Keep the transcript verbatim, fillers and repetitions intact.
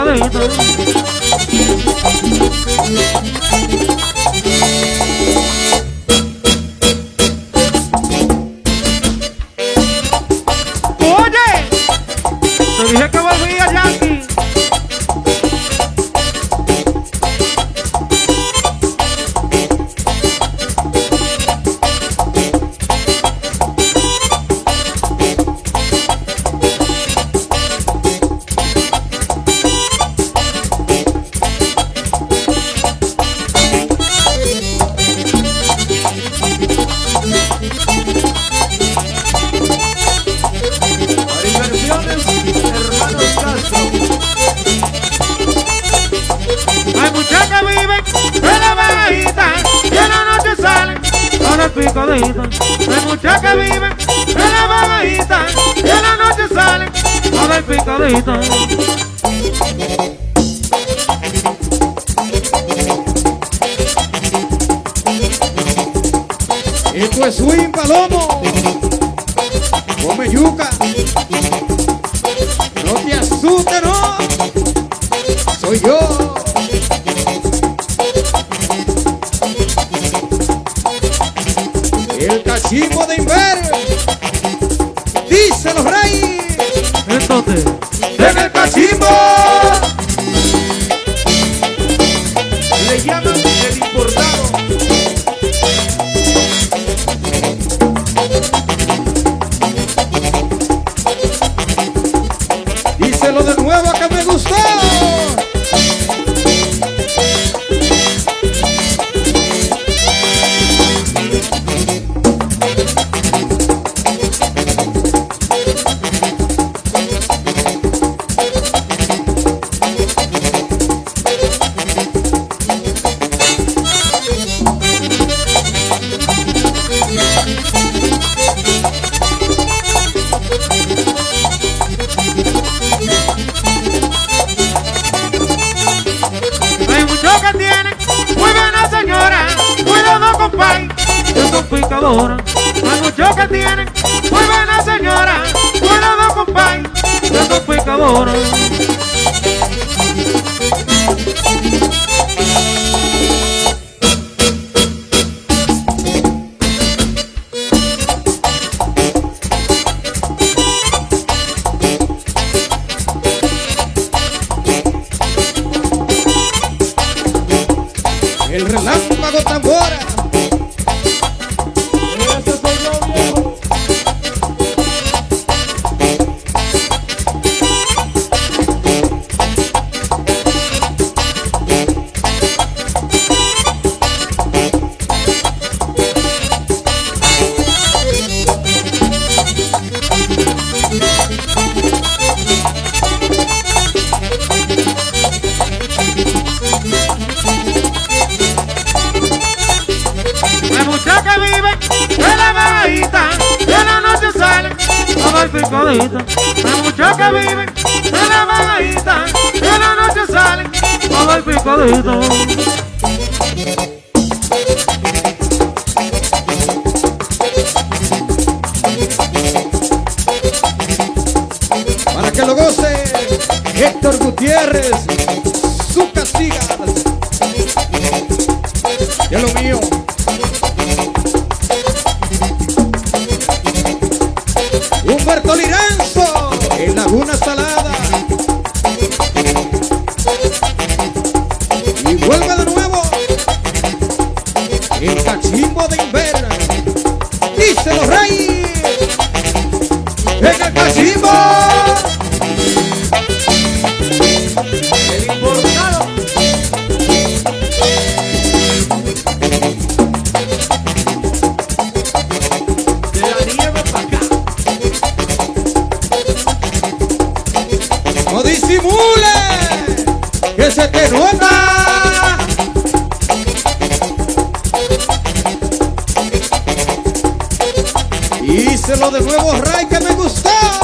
picadito. Oye, te dije que volvía, Yankee. Hay muchas que viven en la bajita y en la noche salen con el picadito. Hay muchas que viven en la bajita y en la noche salen con el picadito. Esto es swing, Palomo. Come yuca. No te asustes, no. Soy yo. El cachimbo de Inver. Díselo, Rey. Entonces, En el cachimbo. Le llaman el importado. Díselo de nuevo que me gustó. hay muchos que tienen muy buena señora, cuidado compay, que son picadoras. Hay muchos que tienen muy buena señora, cuidado compay, que son picadoras. El relámpago tambora. Ese soy yo, viejo. Hay muchas que viven en la bajita y en la noche salen con el picadito. Hay muchas que viven en la bajita y en la noche salen con el picadito. Para que lo goce Héctor Gutiérrez, su castiga. Ya lo mío. Humberto Liranzo, en Laguna Salada. Y vuelve de nuevo el cachimbo de Inver. Díselo, Rey. En el cachimbo. El importado. De la nieve para acá. No disimule, que se te nota. Díselo de nuevo, Ray, que me gustó.